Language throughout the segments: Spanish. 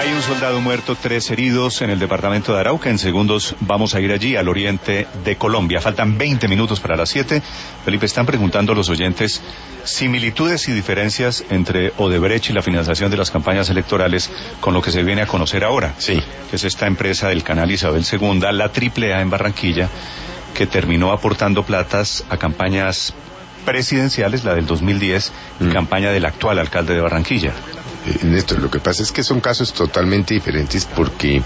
Hay un soldado muerto, 3 heridos en el departamento de Arauca. En segundos vamos a ir allí, al oriente de Colombia. Faltan 20 minutos para las 7. Felipe, están preguntando los oyentes similitudes y diferencias entre Odebrecht y la financiación de las campañas electorales con lo que se viene a conocer ahora. Sí. Que es esta empresa del canal Isabel II, la AAA en Barranquilla, que terminó aportando platas a campañas presidenciales, la del 2010, y campaña del actual alcalde de Barranquilla. Néstor, lo que pasa es que son casos totalmente diferentes porque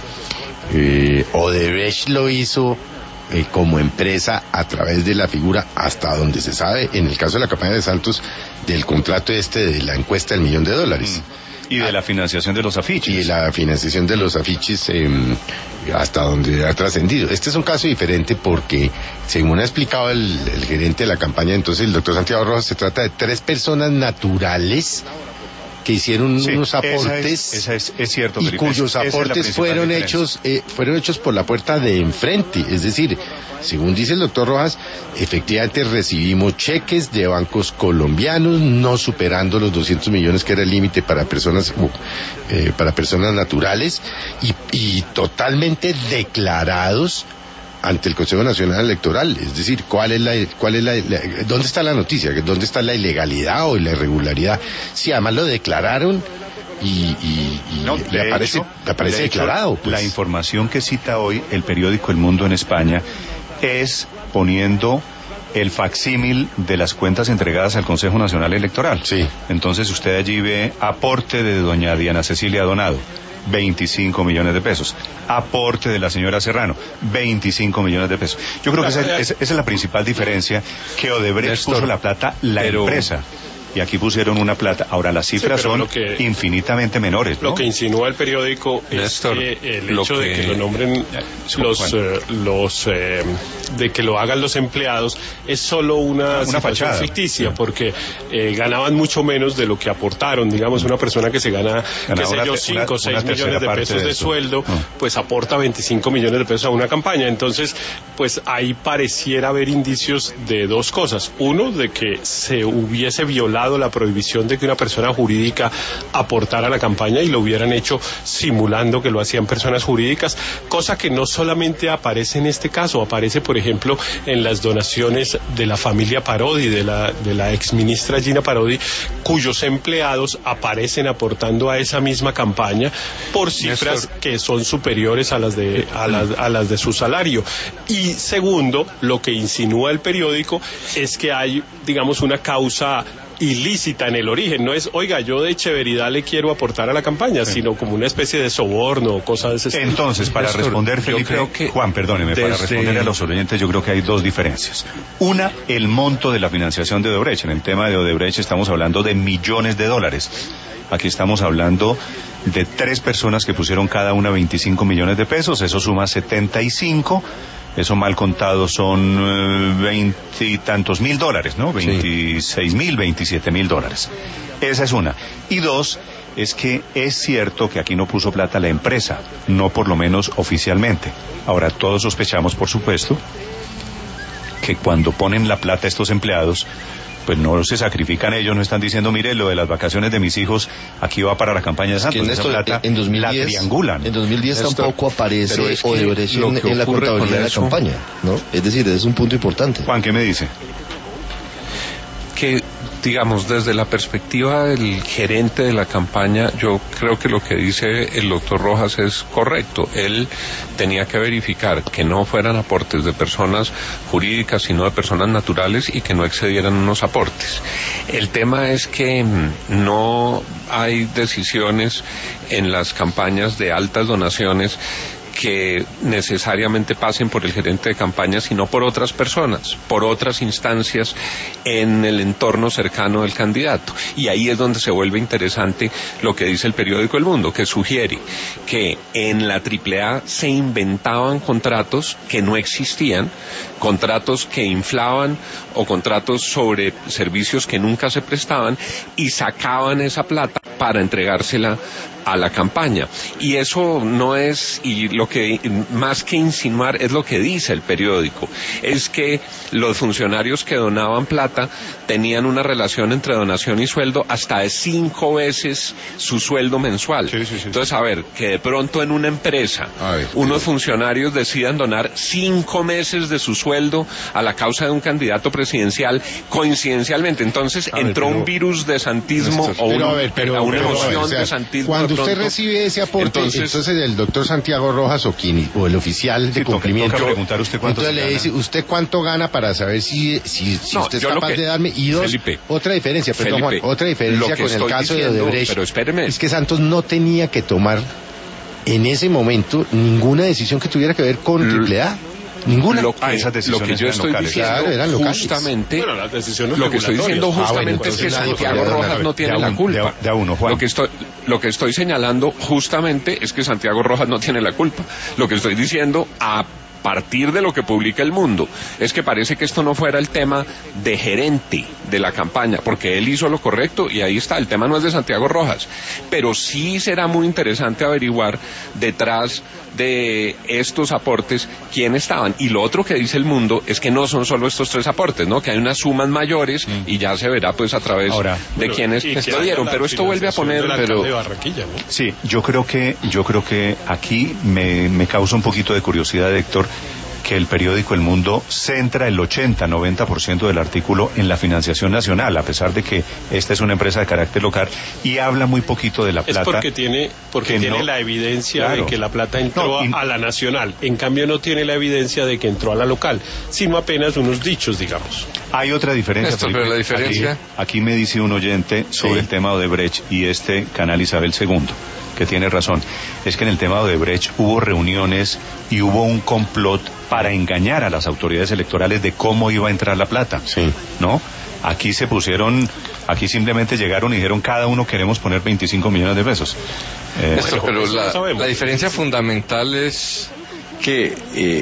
Odebrecht lo hizo como empresa a través de la figura, hasta donde se sabe, en el caso de la campaña de Santos, del contrato de la encuesta del $1.000.000. Y de la financiación de los afiches. Y de la financiación de los afiches hasta donde ha trascendido. Este es un caso diferente porque, según ha explicado el gerente de la campaña, entonces el doctor Santiago Rojas, se trata de 3 personas naturales que hicieron unos aportes es cierto, y Felipe, cuyos aportes fueron hechos por la puerta de enfrente. Es decir, según dice el doctor Rojas, efectivamente recibimos cheques de bancos colombianos no superando los 200 millones que era el límite para personas naturales y totalmente declarados ante el Consejo Nacional Electoral. Es decir, ¿dónde está la noticia? ¿Dónde está la ilegalidad o la irregularidad? Si además lo declararon y aparece declarado. Pues. La información que cita hoy el periódico El Mundo en España es poniendo el facsímil de las cuentas entregadas al Consejo Nacional Electoral. Sí. Entonces usted allí ve aporte de doña Diana Cecilia Donado, 25 millones de pesos. Aporte de la señora Serrano, 25 millones de pesos. Yo creo que esa es la principal diferencia, que Odebrecht puso la plata, empresa. Y aquí pusieron una plata. Ahora las cifras son infinitamente menores, ¿no? Lo que insinúa el periódico Néstor, es el hecho de que lo nombren de que lo hagan los empleados es solo una fachada ficticia, porque ganaban mucho menos de lo que aportaron. Digamos, una persona que se gana, qué sé yo, 5 o 6 millones de pesos de sueldo, pues aporta 25 millones de pesos a una campaña. Entonces, pues ahí pareciera haber indicios de 2 cosas. Uno, de que se hubiese violado la prohibición de que una persona jurídica aportara a la campaña y lo hubieran hecho simulando que lo hacían personas jurídicas, cosa que no solamente aparece en este caso, aparece por ejemplo en las donaciones de la familia Parodi, de la exministra Gina Parodi, cuyos empleados aparecen aportando a esa misma campaña por cifras que son superiores a las de su salario. Y segundo, lo que insinúa el periódico es que hay, digamos, una causa ilícita en el origen. No es, oiga, yo de Echeveridad le quiero aportar a la campaña, sino como una especie de soborno o cosas de ese estilo. Entonces, para responder, Felipe, Juan, perdóneme, para responder a los oyentes, yo creo que hay 2 diferencias. Una, el monto de la financiación de Odebrecht. En el tema de Odebrecht estamos hablando de millones de dólares. Aquí estamos hablando de 3 personas que pusieron cada una 25 millones de pesos, eso suma 75. Eso mal contado son 20 y tantos mil dólares, ¿no? 26.000, 27.000 dólares. Esa es una. Y 2, es que es cierto que aquí no puso plata la empresa, no por lo menos oficialmente. Ahora, todos sospechamos, por supuesto, que cuando ponen la plata estos empleados, pues no se sacrifican ellos, no están diciendo, mire, lo de las vacaciones de mis hijos, aquí va para la campaña de Santos. Esa plata en 2010, la triangulan. En 2010 tampoco aparece Odebrecht en la contabilidad de la campaña, ¿no? Es decir, es un punto importante. Juan, ¿qué me dice? Que, digamos, desde la perspectiva del gerente de la campaña, yo creo que lo que dice el doctor Rojas es correcto. Él tenía que verificar que no fueran aportes de personas jurídicas, sino de personas naturales y que no excedieran unos aportes. El tema es que no hay decisiones en las campañas de altas donaciones que necesariamente pasen por el gerente de campaña, sino por otras personas, por otras instancias en el entorno cercano del candidato. Y ahí es donde se vuelve interesante lo que dice el periódico El Mundo, que sugiere que en la AAA se inventaban contratos que no existían, contratos que inflaban o contratos sobre servicios que nunca se prestaban y sacaban esa plata para entregársela a la campaña. Y eso no es, y lo que más que insinuar es lo que dice el periódico, es que los funcionarios que donaban plata tenían una relación entre donación y sueldo hasta de 5 veces su sueldo mensual. Sí. Entonces, a ver, que de pronto en una empresa unos funcionarios decidan donar 5 meses de su sueldo a la causa de un candidato presidencial coincidencialmente. Entonces entró un virus de santismo o una emoción de santismo. Cuando usted recibe ese aporte, entonces el doctor Santiago Rojas o el oficial de cumplimiento, toca preguntar usted cuánto entonces le dice, ¿usted cuánto gana para saber si usted es capaz de darme? Y dos, Felipe, otra diferencia, perdón, Juan, otra diferencia con el caso de Odebrecht, pero espéreme, es que Santos no tenía que tomar en ese momento ninguna decisión que tuviera que ver con AAA. Ninguna. Lo que yo estoy diciendo justamente, lo que estoy diciendo justamente es que Santiago Rojas no tiene la culpa. Lo que estoy señalando justamente es que Santiago Rojas no tiene la culpa. Lo que estoy diciendo a partir de lo que publica El Mundo es que parece que esto no fuera el tema de gerente de la campaña, porque él hizo lo correcto y ahí está, el tema no es de Santiago Rojas, pero sí será muy interesante averiguar detrás de estos aportes quién estaban. Y lo otro que dice El Mundo es que no son solo estos 3 aportes, ¿no? Que hay unas sumas mayores y ya se verá pues a través de quienes lo dieron, pero esto vuelve a poner de Barranquilla, ¿no? Sí, yo creo que aquí me causa un poquito de curiosidad, Héctor, que el periódico El Mundo centra el 80-90% del artículo en la financiación nacional, a pesar de que esta es una empresa de carácter local, y habla muy poquito de la plata. Es porque tiene la evidencia de que la plata entró a la nacional. En cambio no tiene la evidencia de que entró a la local, sino apenas unos dichos, digamos. Hay otra diferencia. Pero la diferencia... Aquí me dice un oyente sobre el tema de Odebrecht y este canal Isabel II, que tiene razón. Es que en el tema de Odebrecht hubo reuniones y hubo un complot para engañar a las autoridades electorales de cómo iba a entrar la plata. Sí. ¿No? Aquí simplemente llegaron y dijeron cada uno queremos poner 25 millones de pesos. Pero la diferencia fundamental es que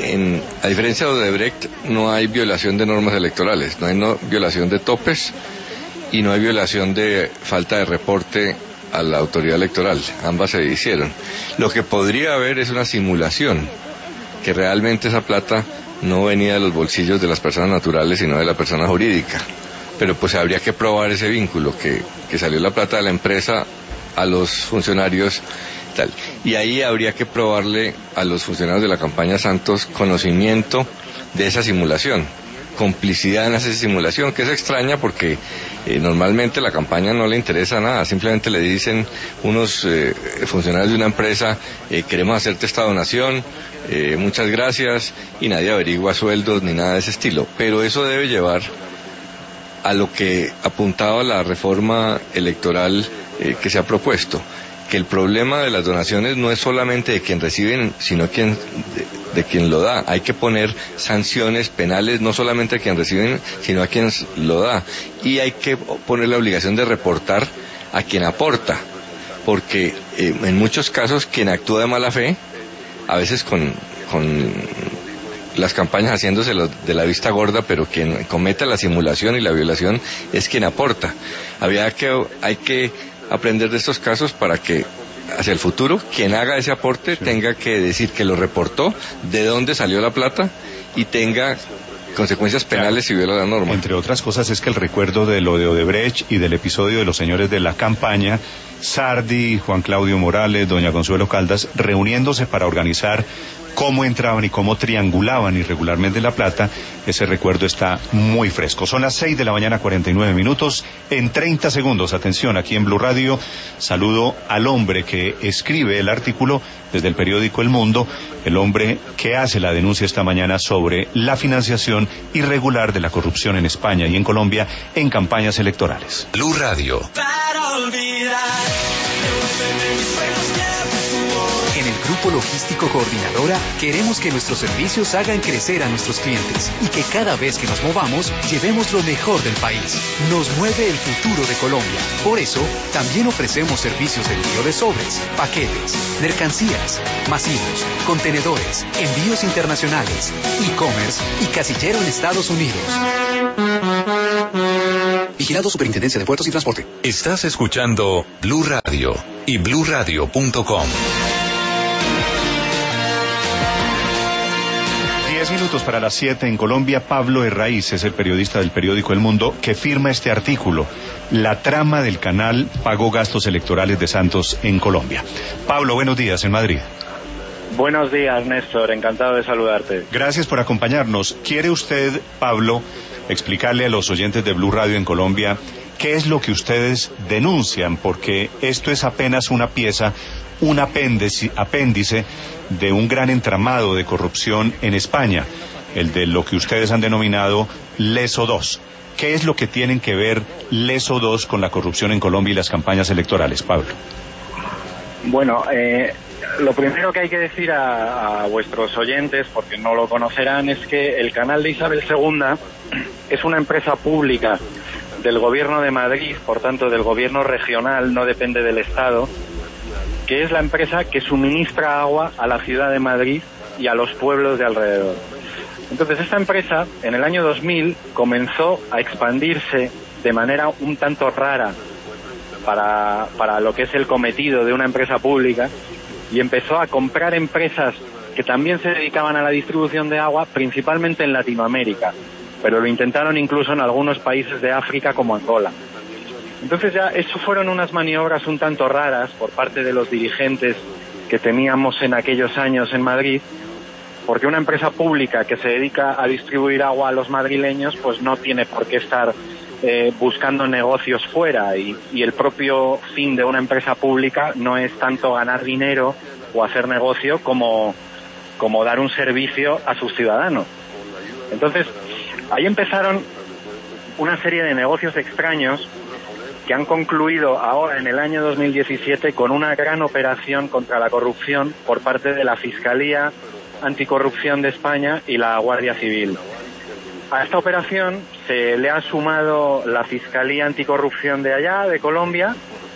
a diferencia de Odebrecht no hay violación de normas electorales, no hay violación de topes y no hay violación de falta de reporte a la autoridad electoral. Ambas se hicieron. Lo que podría haber es una simulación, que realmente esa plata no venía de los bolsillos de las personas naturales sino de la persona jurídica, pero pues habría que probar ese vínculo, que salió la plata de la empresa a los funcionarios tal, y ahí habría que probarle a los funcionarios de la campaña Santos conocimiento de esa simulación, complicidad en esa simulación, que es extraña porque normalmente la campaña no le interesa nada, simplemente le dicen unos funcionarios de una empresa, queremos hacerte esta donación, muchas gracias, y nadie averigua sueldos ni nada de ese estilo, pero eso debe llevar a lo que apuntaba la reforma electoral que se ha propuesto, que el problema de las donaciones no es solamente de quien reciben, sino de quien lo da. Hay que poner sanciones penales no solamente a quien reciben, sino a quien lo da. Y hay que poner la obligación de reportar a quien aporta, porque en muchos casos quien actúa de mala fe, a veces con las campañas haciéndose de la vista gorda, pero quien cometa la simulación y la violación es quien aporta. Hay que aprender de estos casos para que hacia el futuro quien haga ese aporte tenga que decir que lo reportó, de dónde salió la plata y tenga consecuencias penales si viola la norma. Entre otras cosas es que el recuerdo de lo de Odebrecht y del episodio de los señores de la campaña, Sardi, Juan Claudio Morales, doña Consuelo Caldas, reuniéndose para organizar cómo entraban y cómo triangulaban irregularmente la plata, ese recuerdo está muy fresco. Son las 6:49 a.m. En 30 segundos, atención, aquí en Blue Radio, saludo al hombre que escribe el artículo desde el periódico El Mundo, el hombre que hace la denuncia esta mañana sobre la financiación irregular de la corrupción en España y en Colombia en campañas electorales. Blue Radio. En el Grupo Logístico Coordinadora, queremos que nuestros servicios hagan crecer a nuestros clientes y que cada vez que nos movamos, llevemos lo mejor del país. Nos mueve el futuro de Colombia. Por eso, también ofrecemos servicios de envío de sobres, paquetes, mercancías, masivos, contenedores, envíos internacionales, e-commerce y casillero en Estados Unidos. Vigilado Superintendencia de Puertos y Transporte. Estás escuchando Blue Radio y bluradio.com. 10 minutos para las 7 en Colombia. Pablo Herraiz es el periodista del periódico El Mundo que firma este artículo. La trama del canal pagó gastos electorales de Santos en Colombia. Pablo, buenos días en Madrid. Buenos días, Néstor. Encantado de saludarte. Gracias por acompañarnos. ¿Quiere usted, Pablo, explicarle a los oyentes de Blue Radio en Colombia qué es lo que ustedes denuncian? Porque esto es apenas una pieza, un apéndice de un gran entramado de corrupción en España, el de lo que ustedes han denominado Leso 2. ¿Qué es lo que tienen que ver Leso 2 con la corrupción en Colombia y las campañas electorales, Pablo? Bueno, lo primero que hay que decir a vuestros oyentes, porque no lo conocerán, es que el canal de Isabel II es una empresa pública del Gobierno de Madrid, por tanto del Gobierno regional, no depende del Estado, que es la empresa que suministra agua a la ciudad de Madrid y a los pueblos de alrededor. Entonces esta empresa en el año 2000 comenzó a expandirse de manera un tanto rara para lo que es el cometido de una empresa pública, y empezó a comprar empresas que también se dedicaban a la distribución de agua, principalmente en Latinoamérica, pero lo intentaron incluso en algunos países de África como Angola. Entonces ya eso fueron unas maniobras un tanto raras por parte de los dirigentes que teníamos en aquellos años en Madrid, porque una empresa pública que se dedica a distribuir agua a los madrileños pues no tiene por qué estar buscando negocios fuera, y el propio fin de una empresa pública no es tanto ganar dinero o hacer negocio como dar un servicio a sus ciudadanos. Entonces ahí empezaron una serie de negocios extraños que han concluido ahora en el año 2017 con una gran operación contra la corrupción por parte de la Fiscalía Anticorrupción de España y la Guardia Civil. A esta operación se le ha sumado la Fiscalía Anticorrupción de allá, de Colombia,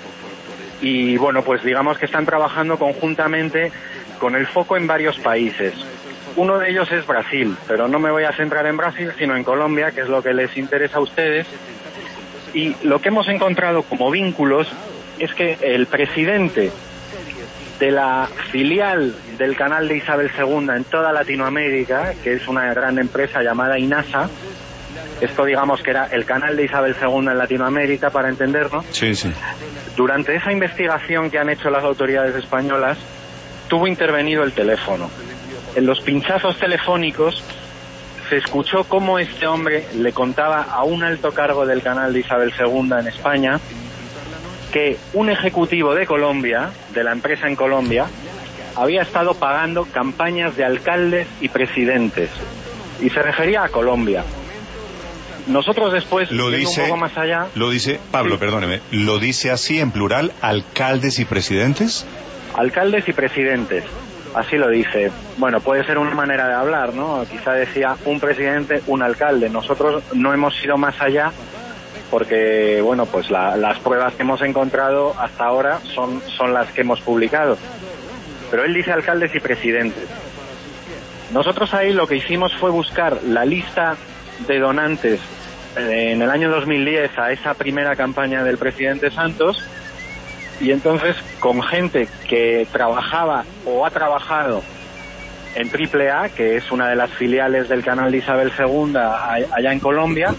y bueno, pues digamos que están trabajando conjuntamente con el foco en varios países. Uno de ellos es Brasil, pero no me voy a centrar en Brasil, sino en Colombia, que es lo que les interesa a ustedes. Y lo que hemos encontrado como vínculos es que el presidente de la filial del canal de Isabel II en toda Latinoamérica, que es una gran empresa llamada INASA, esto digamos que era el canal de Isabel II en Latinoamérica, para entendernos. Sí, sí. Durante esa investigación que han hecho las autoridades españolas, tuvo intervenido el teléfono. En los pinchazos telefónicos se escuchó cómo este hombre le contaba a un alto cargo del canal de Isabel II en España que un ejecutivo de Colombia, de la empresa en Colombia, había estado pagando campañas de alcaldes y presidentes, y se refería a Colombia. Nosotros después, un poco más allá... Lo dice, Pablo, sí. Perdóneme, ¿lo dice así en plural, alcaldes y presidentes? Alcaldes y presidentes, así lo dice. Bueno, puede ser una manera de hablar, ¿no? Quizá decía un presidente, un alcalde. Nosotros no hemos ido más allá porque, bueno, pues las pruebas que hemos encontrado hasta ahora son las que hemos publicado. Pero él dice alcaldes y presidentes. Nosotros ahí lo que hicimos fue buscar la lista de donantes en el año 2010 a esa primera campaña del presidente Santos, y entonces con gente que trabajaba o ha trabajado en AAA, que es una de las filiales del canal de Isabel II allá en Colombia,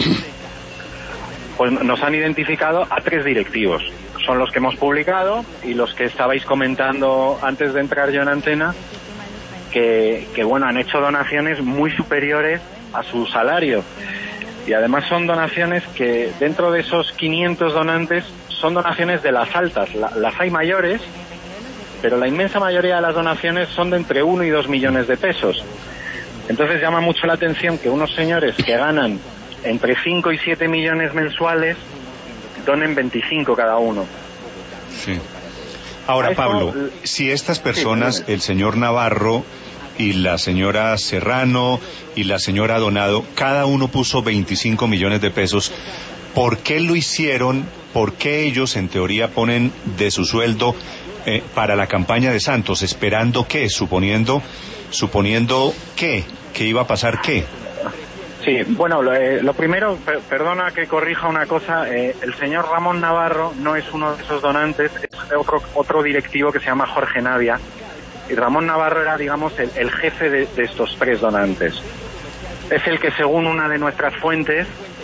pues nos han identificado a 3 directivos. Son los que hemos publicado y los que estabais comentando antes de entrar yo en antena, que bueno, han hecho donaciones muy superiores a su salario, y además son donaciones que dentro de esos 500 donantes son donaciones de las altas. Las hay mayores, pero la inmensa mayoría de las donaciones son de entre 1 y 2 millones de pesos. Entonces llama mucho la atención que unos señores que ganan entre 5 y 7 millones mensuales donen 25 cada uno. Sí. Ahora, Pablo, si estas personas, el señor Navarro y la señora Serrano y la señora Donado, cada uno puso 25 millones de pesos, ¿por qué lo hicieron? ¿Por qué ellos, en teoría, ponen de su sueldo para la campaña de Santos? ¿Esperando qué? ¿Suponiendo qué? ¿Que iba a pasar qué? Sí, bueno, lo primero, perdona que corrija una cosa, el señor Ramón Navarro no es uno de esos donantes, es otro directivo que se llama Jorge Navia, y Ramón Navarro era, digamos, el jefe de estos 3 donantes. Es el que, según una de nuestras fuentes,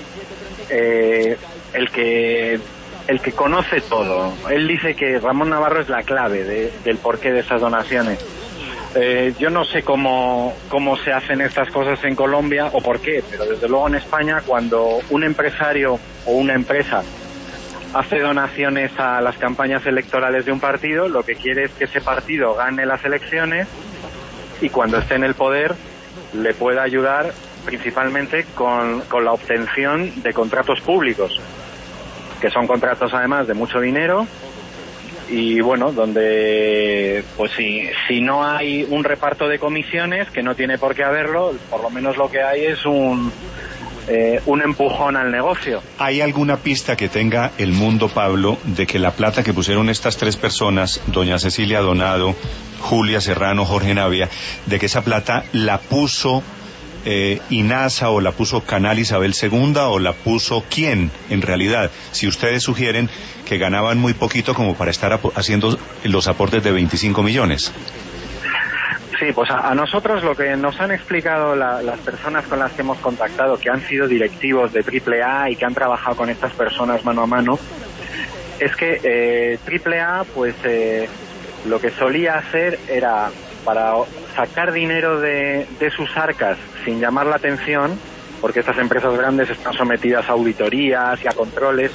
el que conoce todo. Él dice que Ramón Navarro es la clave del porqué de esas donaciones. Yo no sé cómo se hacen estas cosas en Colombia o por qué, pero desde luego en España, cuando un empresario o una empresa hace donaciones a las campañas electorales de un partido, lo que quiere es que ese partido gane las elecciones y cuando esté en el poder le pueda ayudar principalmente con la obtención de contratos públicos, que son contratos además de mucho dinero. Y bueno, donde pues si no hay un reparto de comisiones, que no tiene por qué haberlo, por lo menos lo que hay es un empujón al negocio. ¿Hay alguna pista que tenga el mundo, Pablo, de que la plata que pusieron estas 3 personas, doña Cecilia Donado, Julia Serrano, Jorge Navia, de que esa plata la puso INASA o la puso Canal Isabel II o la puso quién en realidad? Si ustedes sugieren que ganaban muy poquito como para estar haciendo los aportes de 25 millones. Sí, pues a nosotros lo que nos han explicado las personas con las que hemos contactado, que han sido directivos de AAA y que han trabajado con estas personas mano a mano, es que AAA pues lo que solía hacer era, para sacar dinero de sus arcas sin llamar la atención, porque estas empresas grandes están sometidas a auditorías y a controles,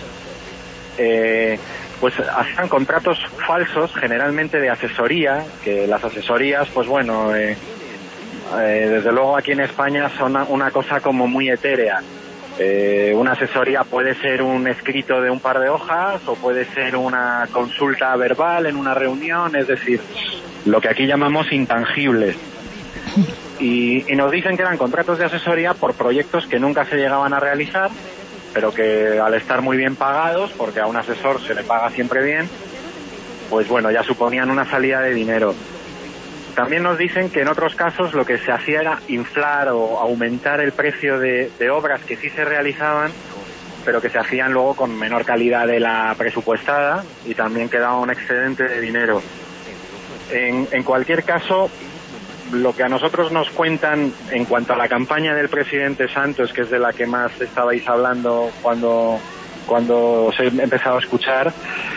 pues hacían contratos falsos, generalmente de asesoría, que las asesorías, pues bueno, desde luego aquí en España son una cosa como muy etérea. Una asesoría puede ser un escrito de un par de hojas o puede ser una consulta verbal en una reunión, es decir, lo que aquí llamamos intangibles. Y nos dicen que eran contratos de asesoría por proyectos que nunca se llegaban a realizar, pero que al estar muy bien pagados, porque a un asesor se le paga siempre bien, pues bueno, ya suponían una salida de dinero. También nos dicen que en otros casos lo que se hacía era inflar o aumentar el precio de obras que sí se realizaban, pero que se hacían luego con menor calidad de la presupuestada y también quedaba un excedente de dinero. En cualquier caso, lo que a nosotros nos cuentan en cuanto a la campaña del presidente Santos, que es de la que más estabais hablando cuando os he empezado a escuchar,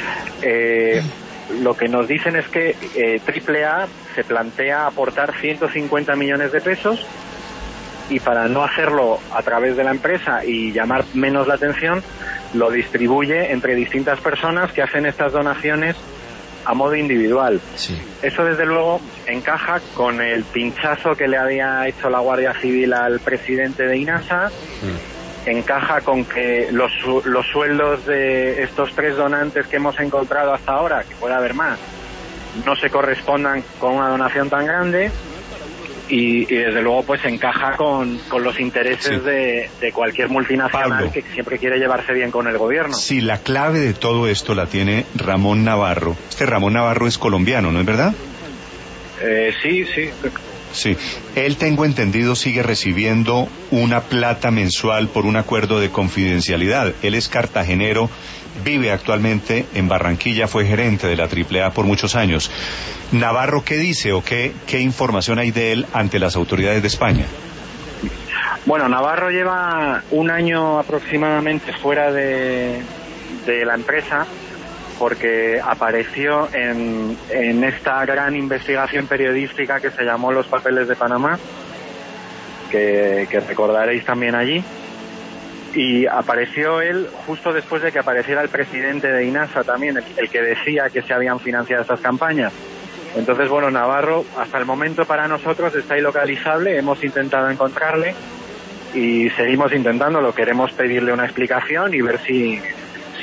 lo que nos dicen es que AAA se plantea aportar 150 millones de pesos y para no hacerlo a través de la empresa y llamar menos la atención, lo distribuye entre distintas personas que hacen estas donaciones a modo individual. Sí. Eso desde luego encaja con el pinchazo que le había hecho la Guardia Civil al presidente de INASA, encaja con que los sueldos de estos 3 donantes que hemos encontrado hasta ahora, que puede haber más, no se correspondan con una donación tan grande y desde luego pues encaja con los intereses de cualquier multinacional, Pablo, que siempre quiere llevarse bien con el gobierno. Si la clave de todo esto la tiene Ramón Navarro. Este Ramón Navarro es colombiano, ¿no es verdad? Sí. Sí, él, tengo entendido, sigue recibiendo una plata mensual por un acuerdo de confidencialidad. Él es cartagenero, vive actualmente en Barranquilla, fue gerente de la AAA por muchos años. Navarro, ¿qué dice o qué información hay de él ante las autoridades de España? Bueno, Navarro lleva un año aproximadamente fuera de la empresa, porque apareció en esta gran investigación periodística que se llamó Los Papeles de Panamá, que recordaréis también allí, y apareció él justo después de que apareciera el presidente de INASA también, el que decía que se habían financiado estas campañas. Entonces, bueno, Navarro hasta el momento para nosotros está ilocalizable, hemos intentado encontrarle y seguimos intentándolo, queremos pedirle una explicación y ver si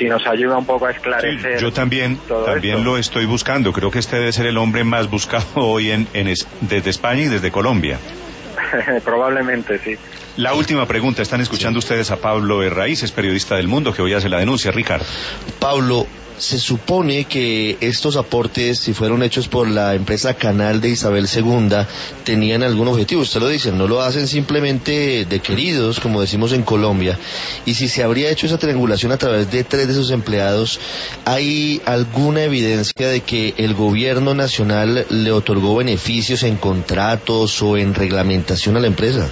si nos ayuda un poco a esclarecer. Sí, yo también lo estoy buscando. Creo que este debe ser el hombre más buscado hoy desde España y desde Colombia. Probablemente, sí. La última pregunta. Están escuchando ustedes a Pablo Herraiz, es periodista del Mundo, que hoy hace la denuncia. Ricardo. Pablo, se supone que estos aportes, si fueron hechos por la empresa Canal de Isabel II, tenían algún objetivo. Usted lo dice, no lo hacen simplemente de queridos, como decimos en Colombia. Y si se habría hecho esa triangulación a través de 3 de sus empleados, ¿hay alguna evidencia de que el gobierno nacional le otorgó beneficios en contratos o en reglamentación a la empresa?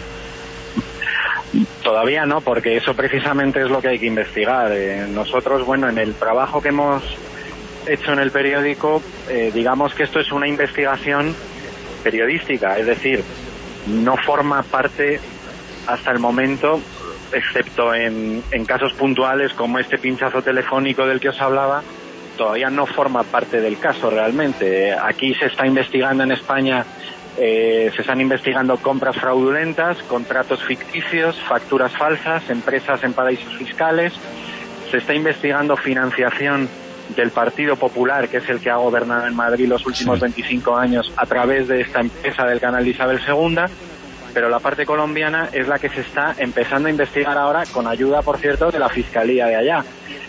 Todavía no, porque eso precisamente es lo que hay que investigar. Nosotros, en el trabajo que hemos hecho en el periódico, digamos que esto es una investigación periodística, es decir, no forma parte hasta el momento, excepto en casos puntuales como este pinchazo telefónico del que os hablaba, todavía no forma parte del caso realmente. Aquí se está investigando en España. Se están investigando compras fraudulentas, contratos ficticios, facturas falsas, empresas en paraísos fiscales. Se está investigando financiación del Partido Popular, que es el que ha gobernado en Madrid los últimos 25 años a través de esta empresa del canal de Isabel II. Pero la parte colombiana es la que se está empezando a investigar ahora, con ayuda, por cierto, de la Fiscalía de allá.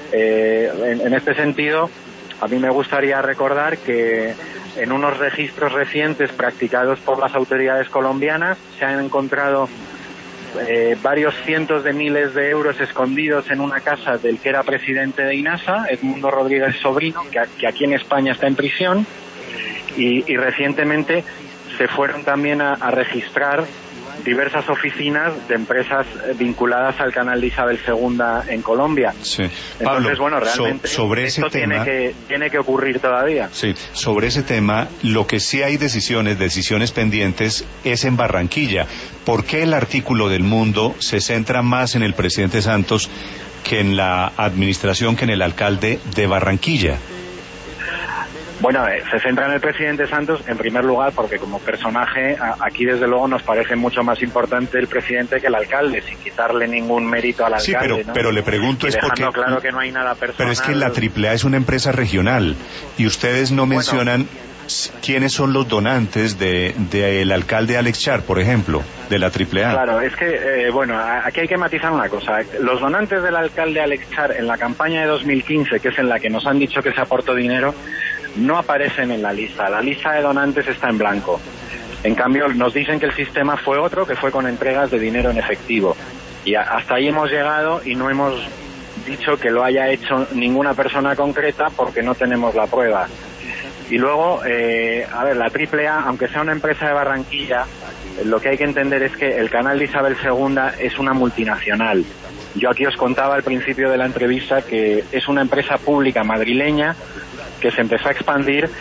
En este sentido, a mí me gustaría recordar que en unos registros recientes practicados por las autoridades colombianas se han encontrado varios cientos de miles de euros escondidos en una casa del que era presidente de INASA, Edmundo Rodríguez Sobrino, que aquí en España está en prisión, y recientemente se fueron también a registrar diversas oficinas de empresas vinculadas al canal de Isabel II en Colombia. Sí. Pablo, entonces, realmente sobre ese esto tema tiene que ocurrir todavía. Sí, sobre ese tema, lo que sí hay decisiones pendientes es en Barranquilla. ¿Por qué el artículo del Mundo se centra más en el presidente Santos que en la administración, que en el alcalde de Barranquilla? Bueno, se centra en el presidente Santos en primer lugar porque como personaje aquí desde luego nos parece mucho más importante el presidente que el alcalde, sin quitarle ningún mérito al alcalde. Sí, pero le pregunto es porque claro que no hay nada personal. Pero es que la AAA es una empresa regional y ustedes no mencionan quiénes son los donantes del alcalde Alex Char, por ejemplo, de la AAA. Claro, es que aquí hay que matizar una cosa. Los donantes del alcalde Alex Char en la campaña de 2015, que es en la que nos han dicho que se aportó dinero, no aparecen en la lista. La lista de donantes está en blanco. En cambio, nos dicen que el sistema fue otro, que fue con entregas de dinero en efectivo. Y hasta ahí hemos llegado y no hemos dicho que lo haya hecho ninguna persona concreta porque no tenemos la prueba. Y luego, la AAA, aunque sea una empresa de Barranquilla, lo que hay que entender es que el canal de Isabel II es una multinacional. Yo aquí os contaba al principio de la entrevista que es una empresa pública madrileña que se empezó a expandir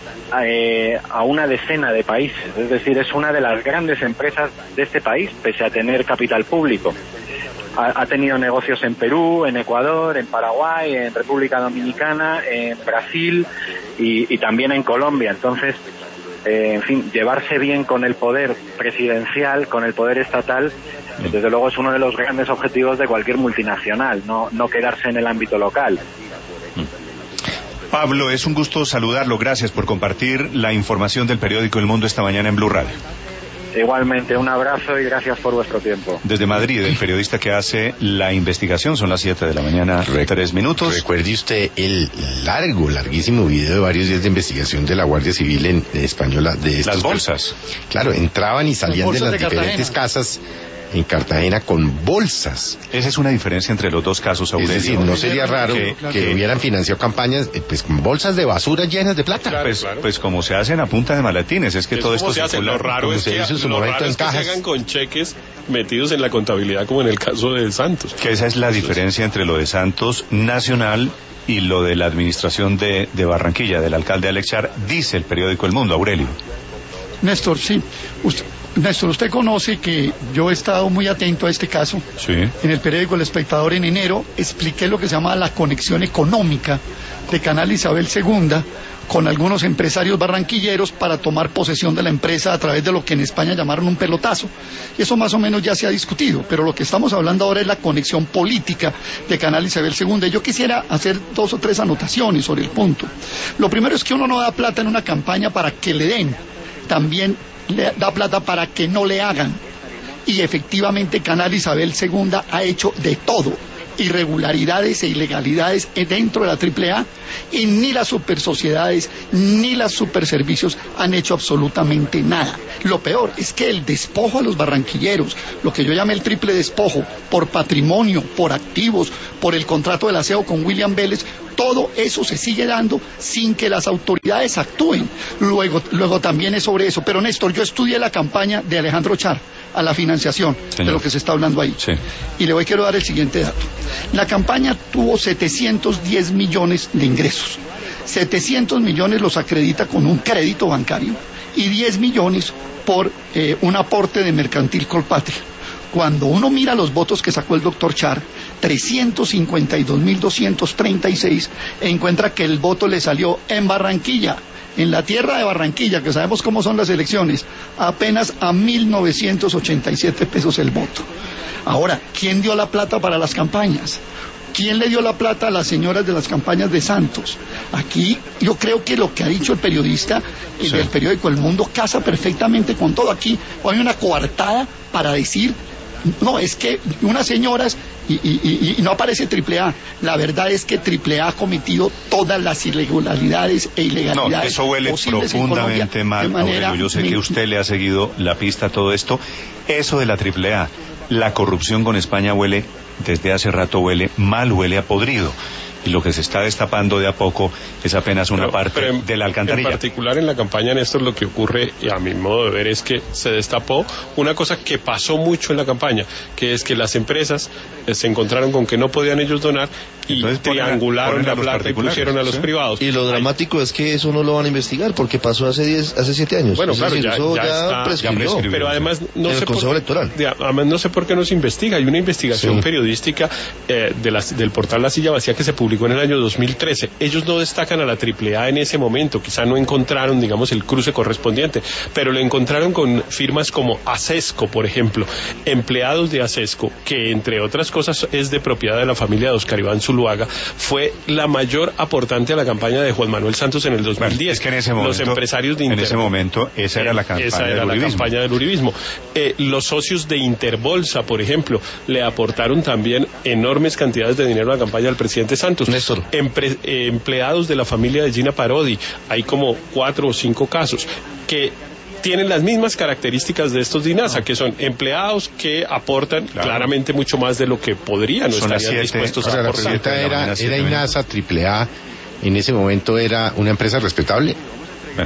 a una decena de países. Es decir, es una de las grandes empresas de este país, pese a tener capital público. Ha tenido negocios en Perú, en Ecuador, en Paraguay, en República Dominicana, en Brasil y también en Colombia. Entonces, llevarse bien con el poder presidencial, con el poder estatal, desde luego es uno de los grandes objetivos de cualquier multinacional, no quedarse en el ámbito local. Pablo, es un gusto saludarlo. Gracias por compartir la información del periódico El Mundo esta mañana en Blue Radio. Igualmente, un abrazo y gracias por vuestro tiempo. Desde Madrid, el periodista que hace la investigación, son las 7 de la mañana, 3 minutos. Recuerde usted el larguísimo video de varios días de investigación de la Guardia Civil en española de estos. Las bolsas. Claro, entraban y salían de las diferentes casas en Cartagena con bolsas. Esa es una diferencia entre los dos casos, Aurelio. Es decir, no sería raro que hubieran financiado campañas con bolsas de basura llenas de plata. Claro, pues como se hacen a punta de maletines, es que todo esto se hace. Lo raro es que se hagan con cheques metidos en la contabilidad, como en el caso de Santos. Que esa es la diferencia entre lo de Santos Nacional y lo de la administración de Barranquilla, del alcalde Alex Char, dice el periódico El Mundo. Aurelio. Néstor, sí. Néstor, usted conoce que yo he estado muy atento a este caso. Sí. En el periódico El Espectador en enero expliqué lo que se llama la conexión económica de Canal Isabel II con algunos empresarios barranquilleros para tomar posesión de la empresa a través de lo que en España llamaron un pelotazo. Y eso más o menos ya se ha discutido, pero lo que estamos hablando ahora es la conexión política de Canal Isabel II. Y yo quisiera hacer 2 o 3 anotaciones sobre el punto. Lo primero es que uno no da plata en una campaña para que le den, también le da plata para que no le hagan. Y efectivamente Canal Isabel II ha hecho de todo, irregularidades e ilegalidades dentro de la AAA, y ni las supersociedades ni las superservicios han hecho absolutamente nada. Lo peor es que el despojo a los barranquilleros, lo que yo llamé el triple despojo, por patrimonio, por activos, por el contrato del aseo con William Vélez, todo eso se sigue dando sin que las autoridades actúen. Luego también es sobre eso. Pero Néstor, yo estudié la campaña de Alejandro Char a la financiación, señor, de lo que se está hablando ahí. Sí. Y le quiero dar el siguiente dato. La campaña tuvo 710 millones de ingresos. 700 millones los acredita con un crédito bancario y 10 millones por un aporte de Mercantil Colpatria. Cuando uno mira los votos que sacó el doctor Char, 352.236, encuentra que el voto le salió en Barranquilla, en la tierra de Barranquilla, que sabemos cómo son las elecciones, apenas a 1.987 pesos el voto. Ahora, ¿quién dio la plata para las campañas? ¿Quién le dio la plata a las señoras de las campañas de Santos? Aquí yo creo que lo que ha dicho el periodista del periódico El Mundo casa perfectamente con todo. Aquí hay una coartada para decir, no, es que unas señoras y no aparece AAA. La verdad es que AAA ha cometido todas las irregularidades e ilegalidades. No, eso huele profundamente mal, Aurelio. Yo sé que usted le ha seguido la pista a todo esto. Eso de la AAA, la corrupción con España huele, desde hace rato huele mal, huele a podrido. Y lo que se está destapando de a poco es apenas una parte de la alcantarilla. En particular en la campaña, Néstor, lo que ocurre, y a mi modo de ver, es que se destapó una cosa que pasó mucho en la campaña, que es que las empresas se encontraron con que no podían ellos donar y entonces triangularon la plata y pusieron a los privados. Y lo dramático es que eso no lo van a investigar porque pasó hace 7 años. Bueno, claro, decir, ya prescribió. Pero además no sé además no sé por qué no se investiga. Hay una investigación periodística del portal La Silla Vacía que se publicó en el año 2013. Ellos no destacan a la AAA en ese momento, quizá no encontraron, digamos, el cruce correspondiente, pero lo encontraron con firmas como Acesco, por ejemplo, empleados de Acesco, que entre otras cosas es de propiedad de la familia de Oscar Iván Zuluaga, fue la mayor aportante a la campaña de Juan Manuel Santos en el 2010. Bueno, es que en ese momento, los empresarios de Internet, en ese momento esa era la campaña del uribismo. Los socios de Interbolsa, por ejemplo, le aportaron también enormes cantidades de dinero a la campaña del presidente Santos. Néstor. Empleados de la familia de Gina Parodi, hay como 4 o 5 casos que tienen las mismas características de estos de INASA, que son empleados que aportan claramente mucho más de lo que podrían o estarían dispuestos a aportar. ¿Era INASA, AAA, en ese momento era una empresa respetable? Bueno,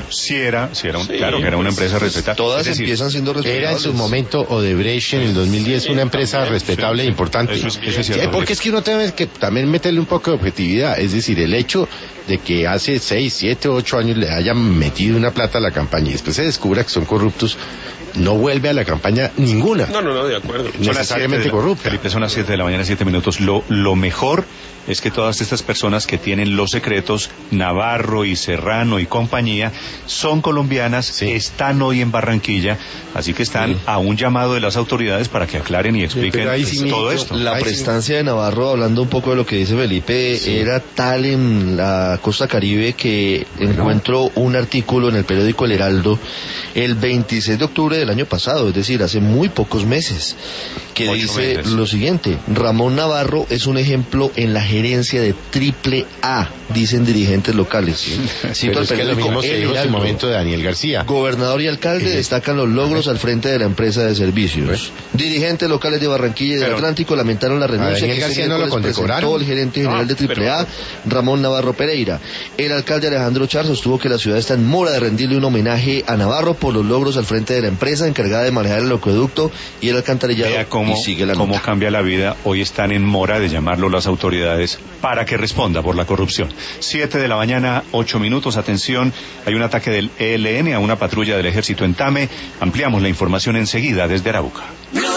claro que era una empresa respetable. Todas empiezan siendo respetables. Era en su momento Odebrecht en el 2010 una empresa respetable e importante. Eso es cierto. Porque es que uno tiene que también meterle un poco de objetividad. Es decir, el hecho de que hace 6, 7, 8 años le hayan metido una plata a la campaña y después se descubra que son corruptos, no vuelve a la campaña ninguna. No, de acuerdo. Necesariamente corrupta. Felipe, son las 7 de la mañana, 7 minutos. Lo mejor es que todas estas personas que tienen los secretos, Navarro y Serrano y compañía, son colombianas, están hoy en Barranquilla, así que están a un llamado de las autoridades para que aclaren y expliquen todo esto. La prestancia de Navarro, hablando un poco de lo que dice Felipe, era tal en la costa Caribe que encuentro un artículo en el periódico El Heraldo el 26 de octubre del año pasado, es decir, hace muy pocos meses, que dice lo siguiente: Ramón Navarro es un ejemplo en la gerencia de AAA, dicen dirigentes locales. Pero es que lo mismo se dijo en su momento de Daniel García. Gobernador y alcalde destacan los logros al frente de la empresa de servicios. Dirigentes locales de Barranquilla y del Atlántico lamentaron la renuncia Daniel García no lo presentó el gerente general de AAA, Ramón Navarro Pereira. El alcalde Alejandro Char sostuvo que la ciudad está en mora de rendirle un homenaje a Navarro por los logros al frente de la empresa encargada de manejar el acueducto y el alcantarillado. Vea cómo cambia la vida. Hoy están en mora de llamarlo las autoridades para que responda por la corrupción. 7 de la mañana, 8 minutos. Atención, hay un ataque del ELN a una patrulla del ejército en Tame. Ampliamos la información enseguida desde Arauca.